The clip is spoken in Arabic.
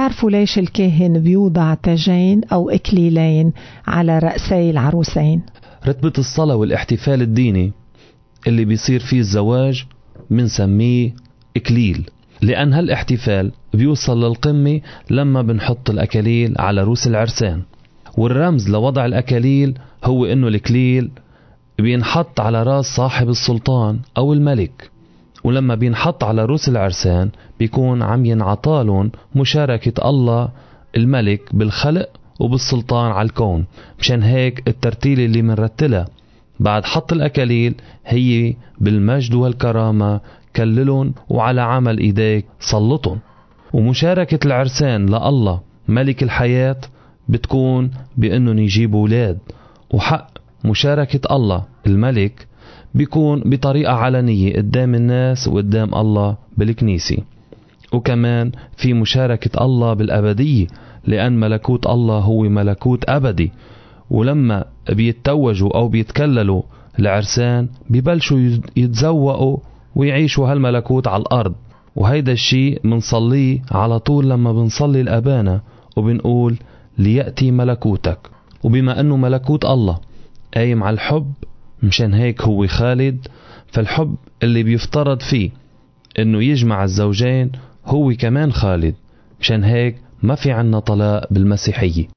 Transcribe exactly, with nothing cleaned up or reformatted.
بتعرفوا ليش الكاهن بيوضع تاجين أو إكليلين على رأسي العروسين؟ رتبة الصلاة والاحتفال الديني اللي بيصير فيه الزواج بنسميه إكليل، لأن هالاحتفال بيوصل للقمة لما بنحط الأكاليل على رؤوس العرسان. والرمز لوضع الأكاليل هو إنه الإكليل بينحط على رأس صاحب السلطان أو الملك، ولما بينحط على رؤوس العرسان بيكون عم ينعطالون مشاركة الله الملك بالخلق وبالسلطان على الكون. مشان هيك الترتيل اللي منرتلها بعد حط الأكاليل هي بالمجد والكرامة كللون وعلى عمل إيديك سلطون. ومشاركة العرسان لله ملك الحياة بتكون بأنهم يجيبوا أولاد، وحق مشاركة الله الملك بيكون بطريقة علنية قدام الناس وقدام الله بالكنيسة. وكمان في مشاركة الله بالأبدية، لأن ملكوت الله هو ملكوت أبدي، ولما بيتوجوا أو بيتكللوا العرسان بيبلشوا يتزوقوا ويعيشوا هالملكوت على الأرض. وهيدا الشيء منصليه على طول لما بنصلي الأبانا وبنقول ليأتي ملكوتك. وبما أنه ملكوت الله قايم على الحب، مشان هيك هو خالد، فالحب اللي بيفترض فيه أنه يجمع الزوجين هو كمان خالد. مشان هيك ما في عنا طلاق بالمسيحية.